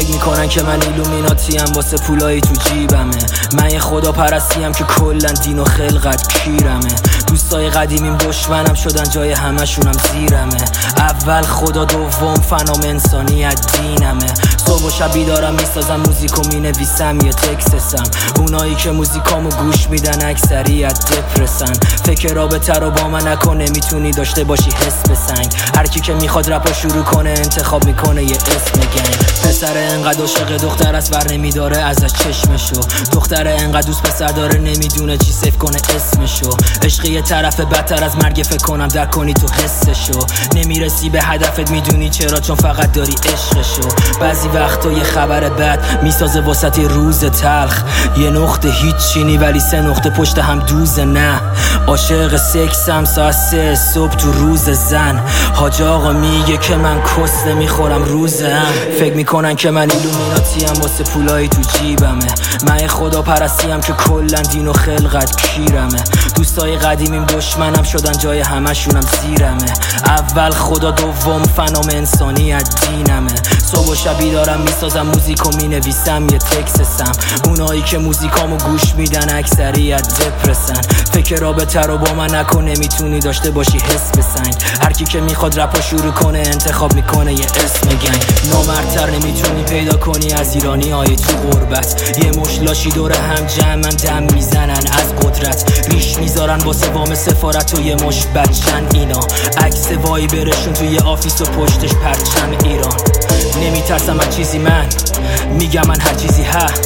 فکر میکنن که من ایلومیناتیم واسه پولایی تو جیبمه. من یه خدا پرستیم که کلن دین و خلقت کیرمه. دوستای قدیمیم دشمنم شدن جای همشونم زیرمه. اول خدا دوم فنام انسانیت دینمه. صبح و شب بیدارم میسازم موزیکو مینویسم یه تکسسم. اونایی که موزیکامو گوش میدن اکثریت دپرسن. فکر رابطه رو با من نکن نمیتونی داشته باشی حس به سنگ. هر کی که میخواد رپا شروع کنه انتخاب میکنه یه اسم گنگ. پسر انقدر عاشق دختر است ور نمیداره ازش چشمشو. دختر انقدر دوست پسر داره نمیدونه چی سیف کنه اسمشو. عشق یه طرف بدتر از مرگ فکر کنم در کنی تو حسشو. نمیرسی به هدفت میدونی چرا چون فقط داری عشقشو. بعضی وقتا یه خبر بد میسازه واسط روز تلخ. یه نقطه هیچینی ولی 3 نقطه پشت هم دوزه. نه عاشق سکسم ساعت 3 صبح تو روز زن. حاج آقا میگه که من کس نمیخورم روزم. فکر میکنن که من ایلومیناتیم واسه پولایی تو جیبمه. من خدا پرستیم که کلن دین و خلقت کیرمه. دوستای قدیمیم دشمنم شدن جای همشونم زیرمه. اول خدا دوم فنام انسانیت دینمه. صبح و شب بیدارم میسازم موزیکو مینویسم یه تکسسم. اونایی که موزیکامو گوش میدن اکثریت دپرسن. فکر رابطه رو با من نکن نمیتونی داشته باشی حس به سنگ. هر کی که میخواد رپا شروع کنه انتخاب میکنه یه اسم گنگ. نامردتر نمیتونی پیدا کنی از ایرانی های تو غربت. یه مشلاشی دور هم جمعن دم میزنن از قدرت. ریش میذارن واسه وام سفارت و یه مش بچن اینا. عکس وای برشون توی آفیس و پشتش پرچم ایران. نمیترسم از چیزی من میگم من هر چیزی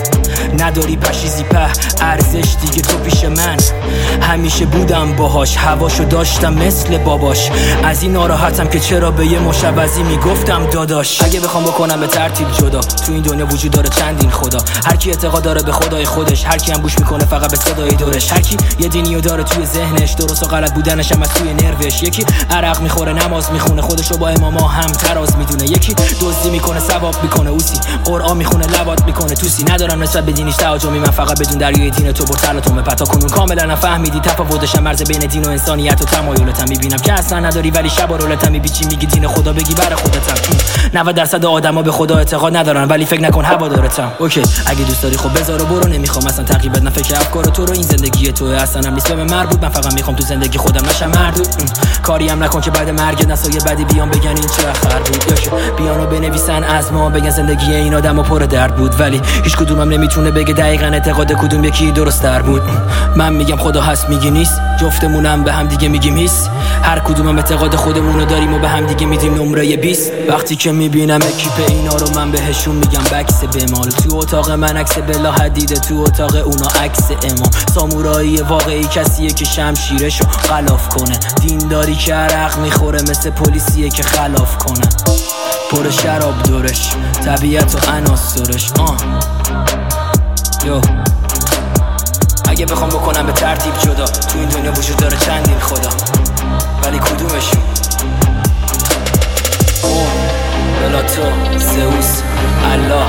نداری پشیزی ارزش دیگه تو پیش من. همیشه بودم باهاش هواشو داشتم مثل باباش. از این ناراحتم که چرا به یه مشوزی میگفتم داداش. اگه بخوام بکنم به ترتیب جدا تو این دنیا وجود داره چندین خدا. هر کی اعتقاد داره به خدای خودش. هر کی هم گوش میکنه فقط به صدای دورش. هر کی یه دینیو داره توی ذهنش درست و غلط بودنش هم از توی نروش. یکی عرق میخوره نماز میخونه خودشو با اماما هم تراز میدونه. یکی دزدی میکنه ثواب میکنه اوسی. قرآن میخونه لبات میکنه توسی. ندارم نسبت به دینیش تعجبی من فقط بدون دریای دین تو برتلتون پتا کنون. کاملا نفهمیدی تفاوتش مرز بین دین و انسانیت و تمایلتم. میبینم که اصلا نداری ولی شب و رولتم میبیچی میگی دین خدا بگی برای خودتم. 90% آدما به خدا اعتقاد ندارن ولی فکر نکن هوادارتم. اوکی اگه دوست داری خب بذار و برو. نمیخوام اصلا تقریبا نه فکر افکار تو رو. این زندگی تو اصلا هم نیست به مربوط. من فقط میخوام تو زندگی خودم نشم مردود. کاری هم نکن که بعد مرگ نسای بعدی بیان بگن این چه خر بود. یا بیانو بنویسن از ما بگن زندگی این آدمو پر درد بود. ولی هیچ کدومم نمیتونه بگه دقیقاً اعتقاد کدوم یکی درست تر بود. من میگم خدا هست میگی نیست. جفتمونم به هم دیگه میگیم هیست. هر کدومم اعتقاد خودمونو داریم و به هم دیگه میدیم نمره 20. وقتی که میبینم اکیپ اینا رو من بهشون میگم بکس بمال. تو اتاق من عکس بلا حدیده تو اتاق اونا عکس امام. سامورایی واقعی کسیه که شمشیرشو غلاف کنه. دینداری که عرق میخوره مثل پلیسیه که خلاف کنه. پر شراب دورش طبیعت و عناصرش. یو اگه بخوام بکنم به ترتیب جدا تو این دنیا وجود داره چندین خدا ولی کدومشون؟ بلاتو، زئوس، الله